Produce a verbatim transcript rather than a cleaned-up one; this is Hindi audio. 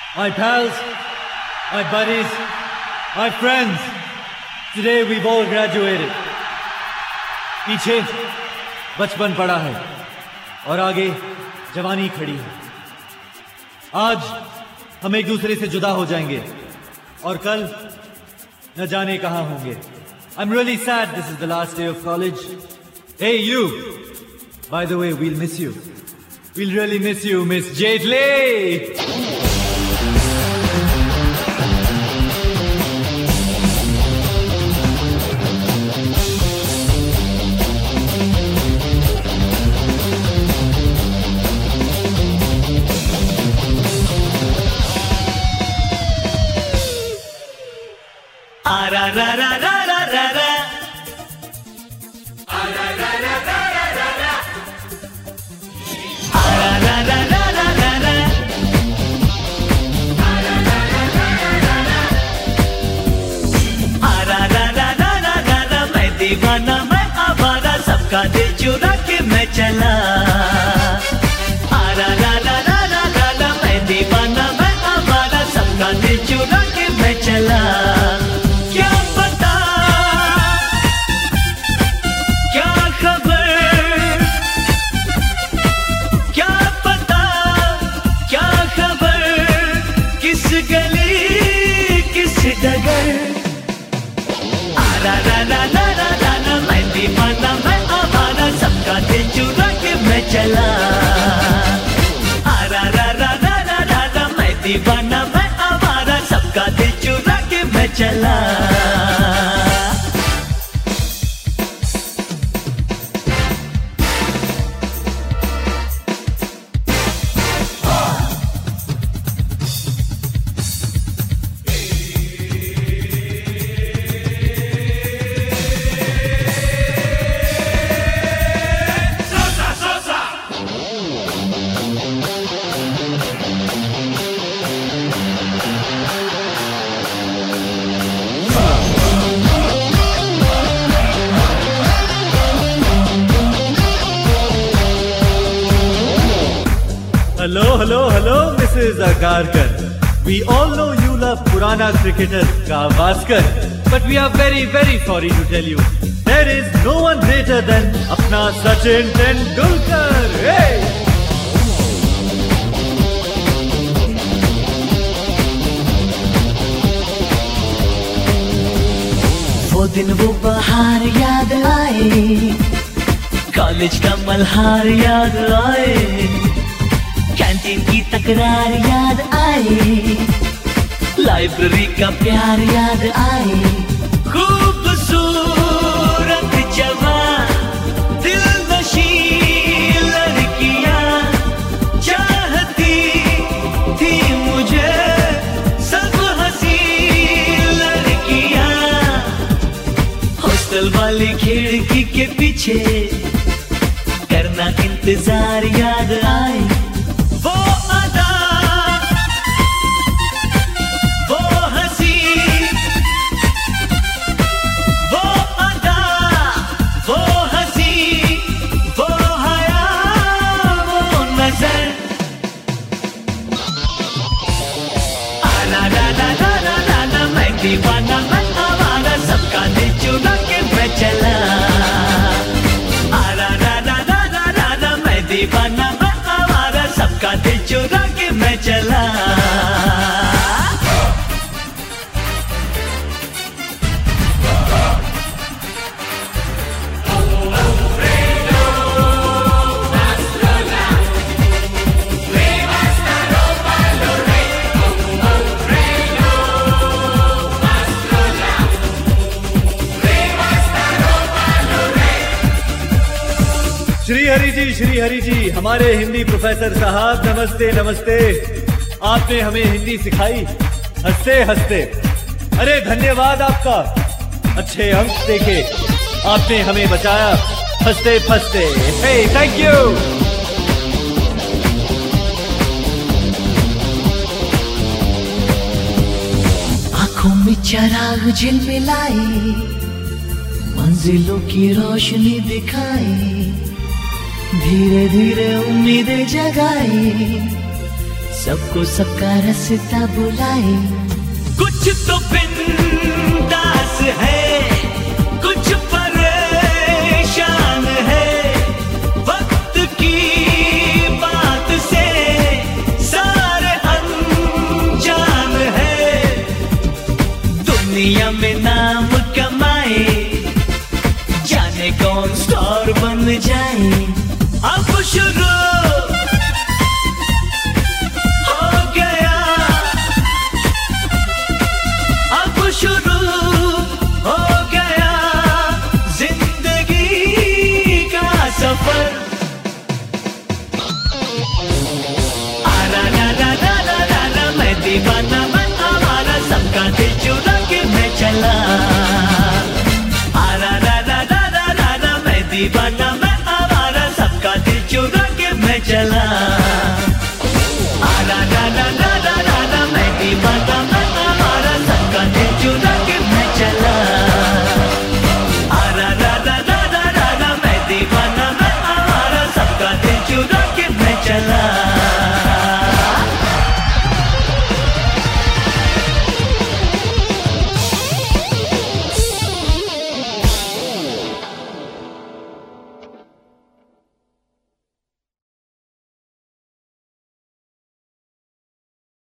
my pals, my buddies, my friends, today we've all graduated. पीछे बचपन पड़ा है और आगे जवानी खड़ी है. आज हम एक दूसरे से जुदा हो जाएंगे और कल न जाने कहां होंगे. I'm really sad this is the last day of college. Hey you, by the way, we'll miss you. We'll really miss you, Miss Jaitley. Ra ra ra ra ra ra ra. Ra ra ra ra ra ra ra. Ra ra ra ra ra ra ra. Ra ra ra ra ra ra ra. Ra ra ra ra ra ra ra. मैं दीवाना मैं आवारा सबका दिल चुरा के मैं चला. ra ra ra ra ra ra ra. मैं दीवाना मैं आवारा सबका दिल चुरा के मैं चला. रा रा रा रा रा रा रा. मैं दीवाना मैं आवारा सबका दिल चुरा के मैं चला. रा रा रा रा रा रा रा. मैं दीवाना मैं आवारा सबका दिल चुरा के मैं चला. Hello, hello, hello, Missus Agarkar. We all know you love Purana cricketer Gavaskar, but we are very, very sorry to tell you there is no one greater than apna Sachin Tendulkar. Hey! वो दिन वो बहार याद आए, कॉलेज का मल्हार याद आए, कैंटीन की तकरार याद आए, लाइब्रेरी का प्यार याद आए. खूबसूरत जवान दिल नशी लड़कियां चाहती थी मुझे, सब हंसी लड़कियां. हॉस्टल वाली खिड़की के पीछे करना इंतजार याद आए. वो अदा, वो हंसी, वो अदा, वो हंसी, वो हया, वो नजर. ला ला ला ला ला ला ला. मैं दीवाना मैं आवारा सबका दिल चुरा के मैं चला. ला ला ला ला ला ला ला. मैं दीवाना मैं आवारा सबका दिल चुरा के मैं चला. श्री हरि जी, श्री हरि जी, हमारे हिंदी प्रोफेसर साहब, नमस्ते नमस्ते. आपने हमें हिंदी सिखाई हंसते हंसते. अरे धन्यवाद आपका. अच्छे अंक देके आपने हमें बचाया हंसते फंसते. Hey thank you. आंखों में चिराग झिलमिलाए, मंजिलों की रोशनी दिखाए, धीरे धीरे उम्मीदें जगाए, सबको सबका रास्ता बुलाए। कुछ तो बिंदास है, कुछ परेशान है, वक्त की बात से सारे अनजान है। दुनिया में नाम कमाए, जाने कौन स्टार बन जाए। अब शुरू हो गया, अब शुरू हो गया जिंदगी का सफर। आरा ला ला ला ला ला ला, मैं दीवाना मैं आवारा, सबका दिल चुरा के मैं चला।